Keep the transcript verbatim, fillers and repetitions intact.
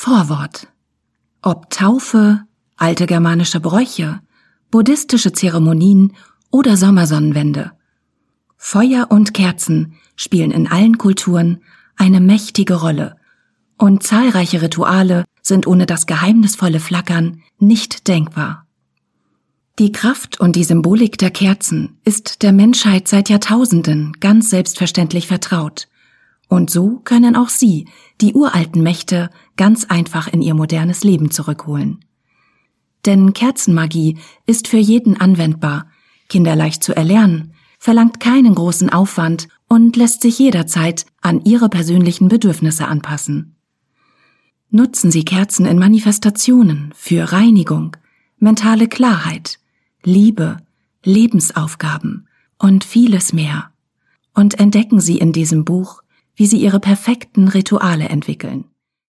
Vorwort. Ob Taufe, alte germanische Bräuche, buddhistische Zeremonien oder Sommersonnenwende. Feuer und Kerzen spielen in allen Kulturen eine mächtige Rolle und zahlreiche Rituale sind ohne das geheimnisvolle Flackern nicht denkbar. Die Kraft und die Symbolik der Kerzen ist der Menschheit seit Jahrtausenden ganz selbstverständlich vertraut. Und so können auch sie die uralten Mächte ganz einfach in ihr modernes Leben zurückholen. Denn Kerzenmagie ist für jeden anwendbar, kinderleicht zu erlernen, verlangt keinen großen Aufwand und lässt sich jederzeit an ihre persönlichen Bedürfnisse anpassen. Nutzen Sie Kerzen in Manifestationen für Reinigung, mentale Klarheit, Liebe, Lebensaufgaben und vieles mehr. Und entdecken Sie in diesem Buch, wie Sie Ihre perfekten Rituale entwickeln.